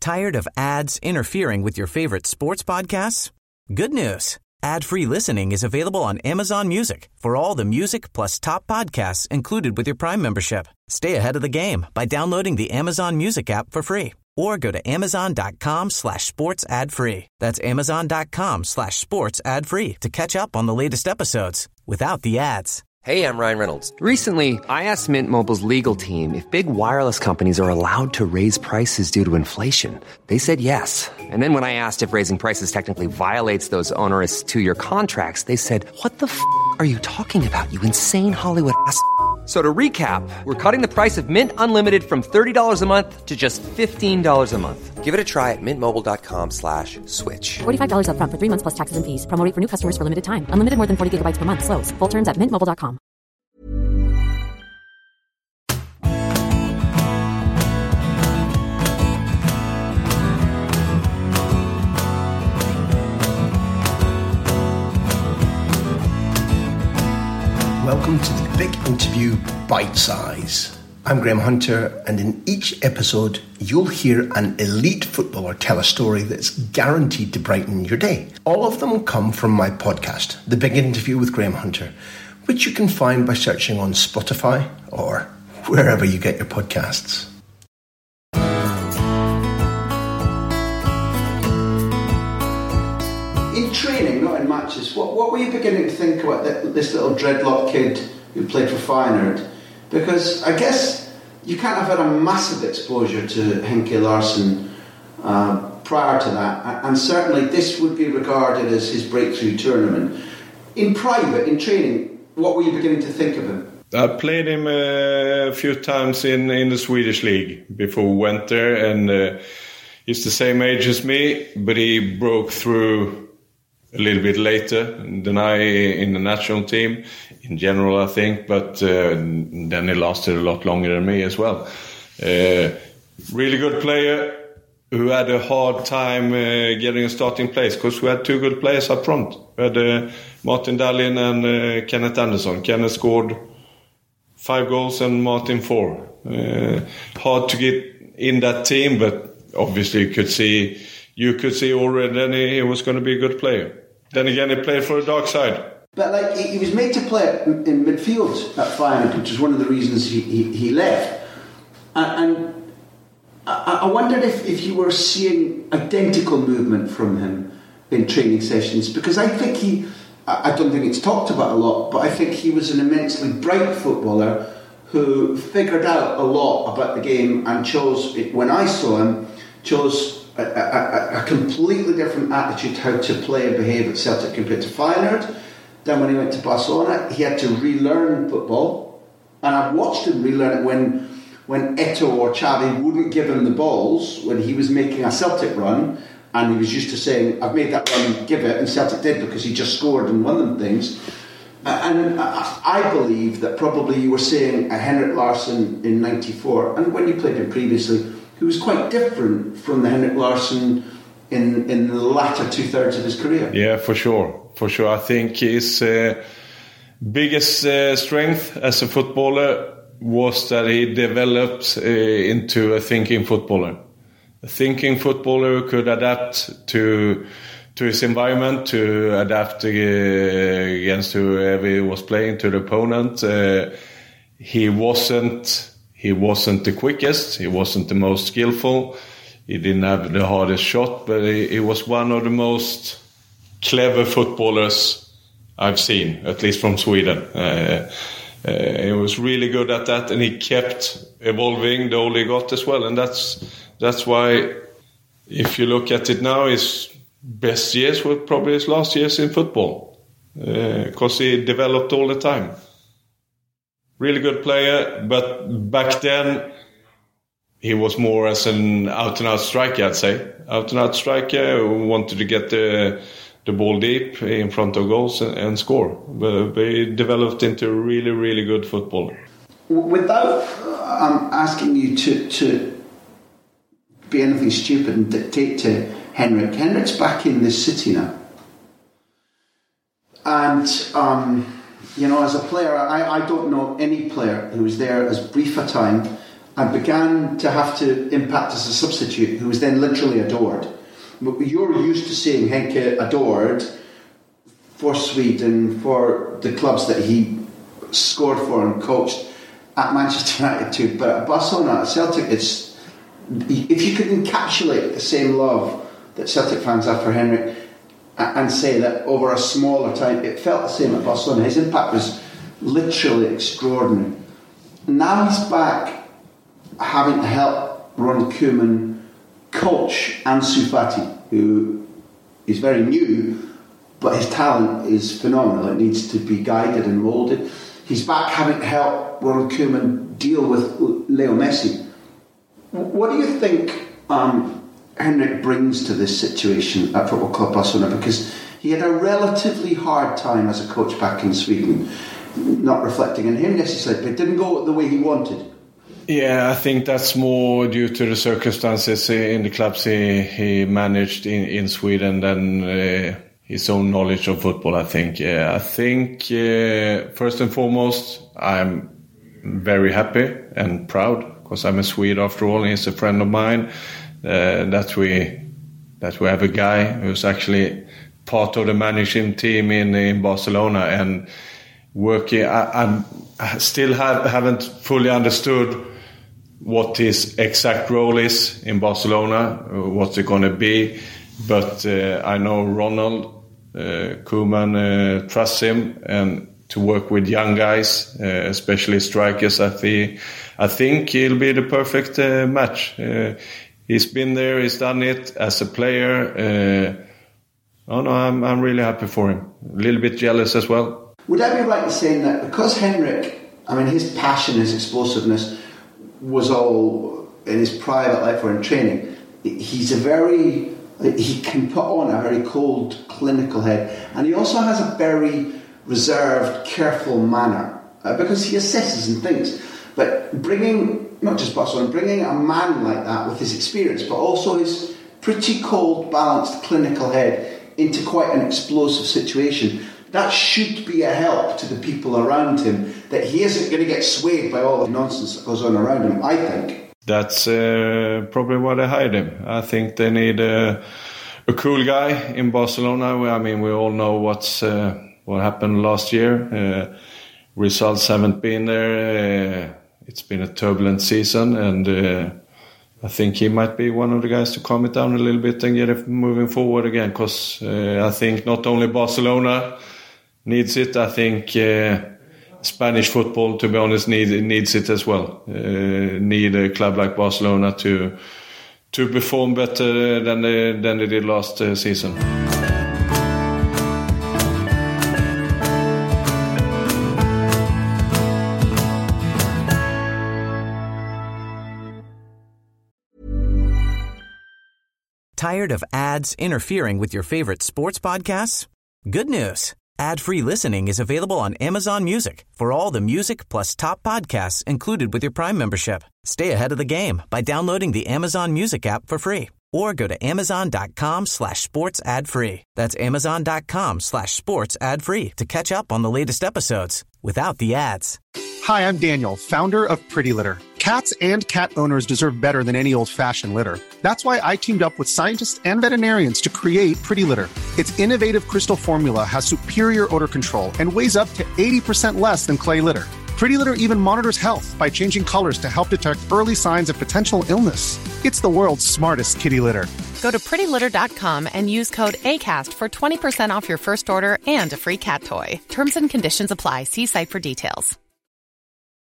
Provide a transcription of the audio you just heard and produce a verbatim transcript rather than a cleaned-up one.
Tired of ads interfering with your favorite sports podcasts? Good news. Ad-free listening is available on Amazon Music for all the music plus top podcasts included with your Prime membership. Stay ahead of the game by downloading the Amazon Music app for free or go to amazon.com slash sports ad free. That's amazon.com slash sports ad free to catch up on the latest episodes without the ads. Hey, I'm Ryan Reynolds. Recently, I asked Mint Mobile's legal team if big wireless companies are allowed to raise prices due to inflation. They said yes. And then when I asked if raising prices technically violates those onerous two-year contracts, they said, what the f*** are you talking about, you insane Hollywood ass f- So to recap, we're cutting the price of Mint Unlimited from thirty dollars a month to just fifteen dollars a month. Give it a try at mintmobile.com slash switch. forty-five dollars up front for three months plus taxes and fees. Promo rate for new customers for limited time. Unlimited more than forty gigabytes per month. Slows full terms at mint mobile dot com. Welcome to the Big Interview Bite Size. I'm Graham Hunter, and in each episode, you'll hear an elite footballer tell a story that's guaranteed to brighten your day. All of them come from my podcast, The Big Interview with Graham Hunter, which you can find by searching on Spotify or wherever you get your podcasts. In training, not in matches, what, what were you beginning to think about that, this little dreadlock kid who played for Feyenoord? Because I guess you can't have had a massive exposure to Henke Larsson uh, prior to that, and certainly this would be regarded as his breakthrough tournament. In private, in training, what were you beginning to think of him? I played him uh, a few times in, in the Swedish league before we went there, and uh, he's the same age as me, but he broke through a little bit later than I in the national team in general, I think, but uh, then he lasted a lot longer than me as well. Uh, really good player who had a hard time uh, getting a starting place because we had two good players up front. We had uh, Martin Dahlin and uh, Kenneth Anderson. Kenneth scored five goals and Martin four. Uh, hard to get in that team, but obviously you could see You could see already then he was going to be a good player. Then again, he played for the dark side. But like he was made to play in midfield at Feyenoord, which is one of the reasons he, he, he left. And, and I, I wondered if, if you were seeing identical movement from him in training sessions, because I think he, I don't think it's talked about a lot, but I think he was an immensely bright footballer who figured out a lot about the game and chose, when I saw him, chose A, a, a completely different attitude how to play and behave at Celtic compared to Feyenoord. Then when he went to Barcelona, he had to relearn football, and I've watched him relearn it when when Eto'o or Xavi wouldn't give him the balls when he was making a Celtic run, and he was used to saying, I've made that run, give it, and Celtic did because he just scored and won them things. And I believe that probably you were seeing a Henrik Larsson in ninety-four, and when you played him previously, who was quite different from the Henrik Larsson in, in the latter two-thirds of his career. Yeah, for sure. For sure. I think his uh, biggest uh, strength as a footballer was that he developed uh, into a thinking footballer. A thinking footballer who could adapt to to his environment, to adapt uh, against whoever he was playing, to the opponent. Uh, he wasn't... He wasn't the quickest, he wasn't the most skillful, he didn't have the hardest shot, but he, he was one of the most clever footballers I've seen, at least from Sweden. Uh, uh, he was really good at that, and he kept evolving the older he got as well. And that's that's why, if you look at it now, his best years were probably his last years in football, because uh, he developed all the time. Really good player, but back then he was more as an out-and-out striker, I'd say. Out-and-out striker who wanted to get the the ball deep in front of goals and, and score. But, but he developed into a really, really good footballer. Without um, asking you to, to be anything stupid and dictate to Henrik, Henrik's back in this city now. And... Um, You know, as a player, I, I don't know any player who was there as brief a time and began to have to impact as a substitute, who was then literally adored. You're used to seeing Henke adored for Sweden, for the clubs that he scored for and coached at Manchester United too. But at Barcelona, at Celtic, it's, if you could encapsulate the same love that Celtic fans have for Henrik and say that over a smaller time, it felt the same at Barcelona. His impact was literally extraordinary. Now he's back having to help Ronald Koeman coach Ansu Fati, who is very new, but his talent is phenomenal. It needs to be guided and moulded. He's back having to help Ronald Koeman deal with Leo Messi. What do you think um, Henrik brings to this situation at Football Club Barcelona? Because he had a relatively hard time as a coach back in Sweden, not reflecting on him necessarily, but it didn't go the way he wanted. Yeah, I think that's more due to the circumstances in the clubs he, he managed in, in Sweden than uh, his own knowledge of football, I think. Yeah, I think, uh, first and foremost, I'm very happy and proud, because I'm a Swede after all, and he's a friend of mine, uh, that we that we have a guy who's actually part of the managing team in, in Barcelona and working. I, I'm, I still have, haven't fully understood what his exact role is in Barcelona, what's it going to be. But uh, I know Ronald uh, Koeman uh, trusts him, and to work with young guys, uh, especially strikers, I think, I think he'll be the perfect uh, match. Uh, he's been there, he's done it as a player. Uh, oh no, I'm, I'm really happy for him. A little bit jealous as well. Would I be right in saying that because Henrik, I mean, his passion, his explosiveness was all in his private life or in training, he's a very, he can put on a very cold, clinical head, and he also has a very reserved, careful manner, uh, because he assesses and thinks. But bringing, not just Barcelona, bringing a man like that with his experience, but also his pretty cold, balanced, clinical head into quite an explosive situation, that should be a help to the people around him, that he isn't going to get swayed by all the nonsense that goes on around him, I think. That's uh, probably why they hired him. I think they need a, a cool guy in Barcelona. I mean, we all know what's uh, what happened last year. Uh, results haven't been there. Uh, it's been a turbulent season, and uh, I think he might be one of the guys to calm it down a little bit and get it moving forward again, because uh, I think not only Barcelona needs it, I think uh, Spanish football, to be honest, need, needs it as well. Uh, need a club like Barcelona to to perform better than they, than they did last uh, season. Tired of ads interfering with your favorite sports podcasts? Good news. Ad-free listening is available on Amazon Music for all the music plus top podcasts included with your Prime membership. Stay ahead of the game by downloading the Amazon Music app for free, or go to amazon.com slash sports ad free. That's amazon.com slash sports ad free to catch up on the latest episodes without the ads. Hi, I'm Daniel, founder of Pretty Litter. Cats and cat owners deserve better than any old-fashioned litter. That's why I teamed up with scientists and veterinarians to create Pretty Litter. Its innovative crystal formula has superior odor control and weighs up to eighty percent less than clay litter. Pretty Litter even monitors health by changing colors to help detect early signs of potential illness. It's the world's smartest kitty litter. Go to pretty litter dot com and use code ACAST for twenty percent off your first order and a free cat toy. Terms and conditions apply. See site for details.